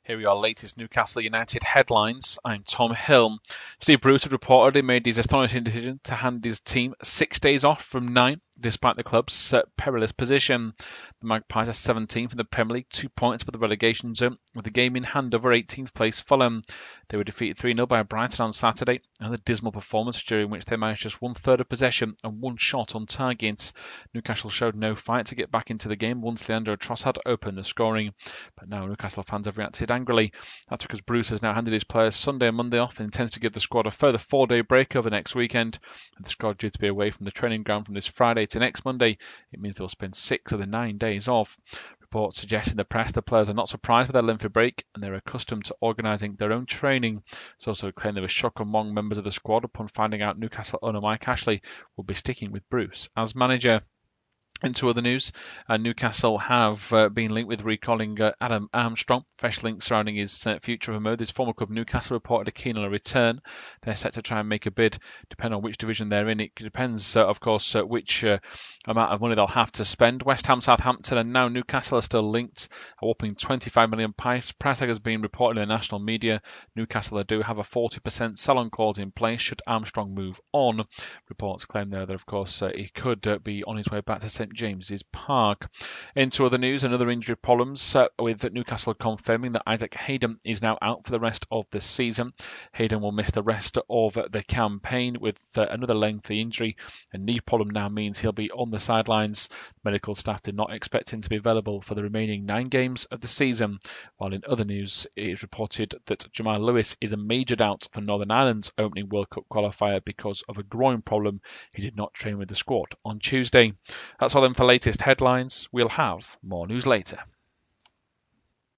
Here we are, latest Newcastle United headlines. I'm Tom Hill. Steve Bruce had reportedly made his astonishing decision to hand his team 6 days off from 9, despite the club's perilous position. The Magpies are 17th in the Premier League, 2 points above the relegation zone, with the game in hand over 18th place Fulham. They were defeated 3-0 by Brighton on Saturday, another dismal performance during which they managed just 1/3 of possession and 1 shot on target. Newcastle showed no fight to get back into the game once Leandro Trossard opened the scoring, but now Newcastle fans have reacted angrily. That's because Bruce has now handed his players Sunday and Monday off and intends to give the squad a further 4-day break over next weekend. With the squad due to be away from the training ground from this Friday to next Monday, it means they'll spend 6 of the 9 days off. Reports suggest in the press the players are not surprised with their lengthy break and they're accustomed to organising their own training. It's also claimed there was shock among members of the squad upon finding out Newcastle owner Mike Ashley will be sticking with Bruce as manager. Into other news, Newcastle have been linked with recalling Adam Armstrong. Fresh links surrounding his future have emerged. His former club Newcastle reported keen on a return. They're set to try and make a bid, depending on which division they're in. It depends, of course, which amount of money they'll have to spend. West Ham, Southampton and now Newcastle are still linked. A whopping £25 million price tag has been reported in the national media. Newcastle do have a 40% sell-on clause in place should Armstrong move on. Reports claim there that, of course, he could be on his way back to St James's Park. Into other news, another injury problems with Newcastle confirming that Isaac Hayden is now out for the rest of the season. Hayden will miss the rest of the campaign with another lengthy injury. A knee problem now means he'll be on the sidelines. Medical staff did not expect him to be available for the remaining 9 games of the season. While in other news, it is reported that Jamal Lewis is a major doubt for Northern Ireland's opening World Cup qualifier because of a groin problem. He did not train with the squad on Tuesday. That's all then for latest headlines. We'll have more news later.